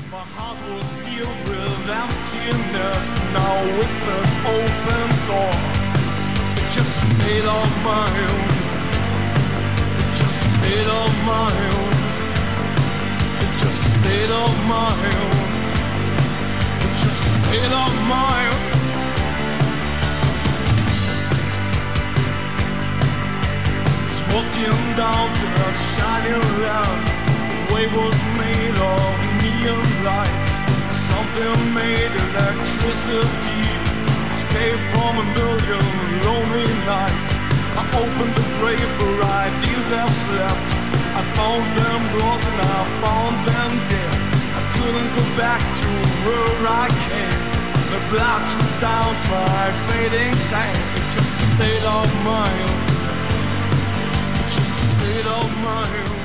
My heart was filled with emptiness. Now it's an open door. It's just a state of my own. It's just a state of my own. It's just a state of my own. It's just a state of my own. It's walking down to a shining lamp. The way was made of neon lights. Something made electricity. Escape from a million lonely nights. I opened the draper, ideas have slept. I found them broken, I found them dead. I couldn't go back to where I came. The black drew down my fading sand. It's just a state of my own. It's just a state of my own.